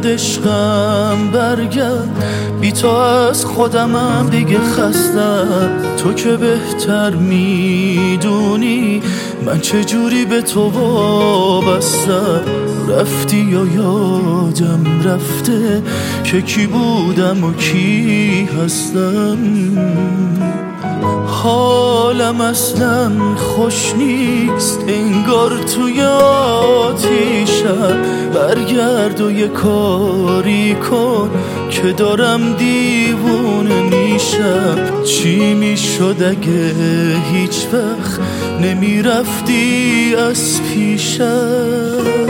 برگرد عشقم برگرد، بی تو از خودمم دیگه خستم. تو که بهتر میدونی من چجوری به تو وابستم. رفتی یا یادم رفته که کی بودم و کی هستم. حالم اصلا خوش نیست انگار توی آتیشم. برگرد و یه کاری کن که دارم دیوونه میشم. چی میشد اگه هیچ وقت نمیرفتی از پیشم.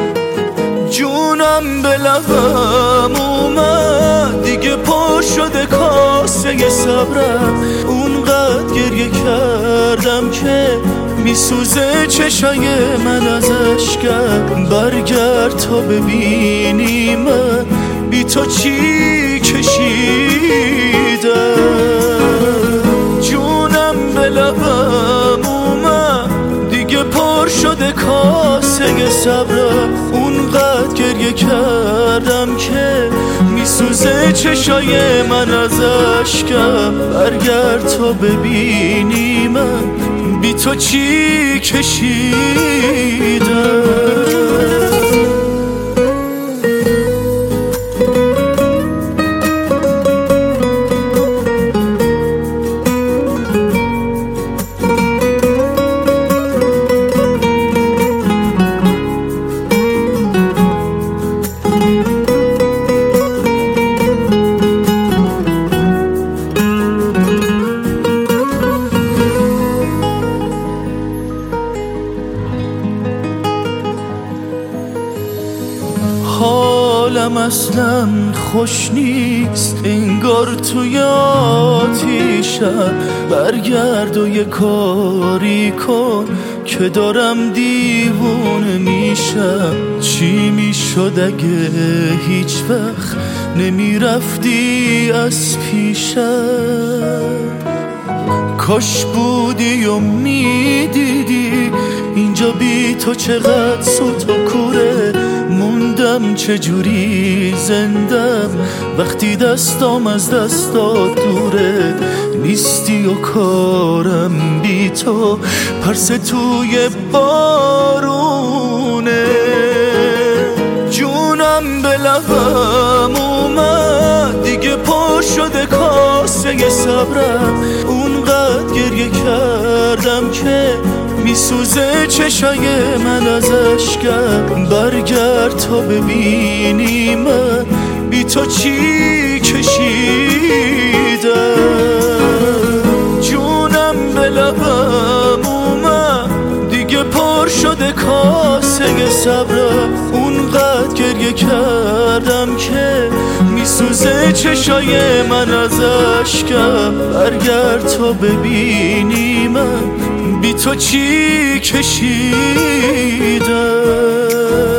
جونم به لبم اومد دیگه پر شده کاسه صبرم. اونقدر گریه کردم که میسوزه چشای من از اشکم. برگرد تا ببینی من بی تو چی کشیدم. جونم به لبم اومد دیگه پر شده کاسه صبرم. اونقدر گریه کردم که میسوزه چشای من از اشکم. برگرد تا ببینی من بی تو چی کشیدم. حالم اصلا خوش نیست انگار توی آتیشم. برگرد و یه کاری کن که دارم دیوونه میشم. چی میشد اگه هیچ وقت نمیرفتی از پیشم. کاش بودی و میدیدی اینجا بی تو چقدر سوت و کوره. موندم چجوری زندم وقتی دستام از دستات دوره. نیستی و کارم بی تو پرس توی بارونه. جونم به لبم اومد دیگه پر شده کاسه صبرم. اونقدر گریه کردم که میسوزه چشای من از اشکم. برگرد تا ببینی من بی تو چی کشیدم. جونم به لبم اومد دیگه پر شده کاسه صبرم. اونقدر گریه کردم که میسوزه چشای من از اشکم. برگرد تا ببینی من بی تو چی کشیدم.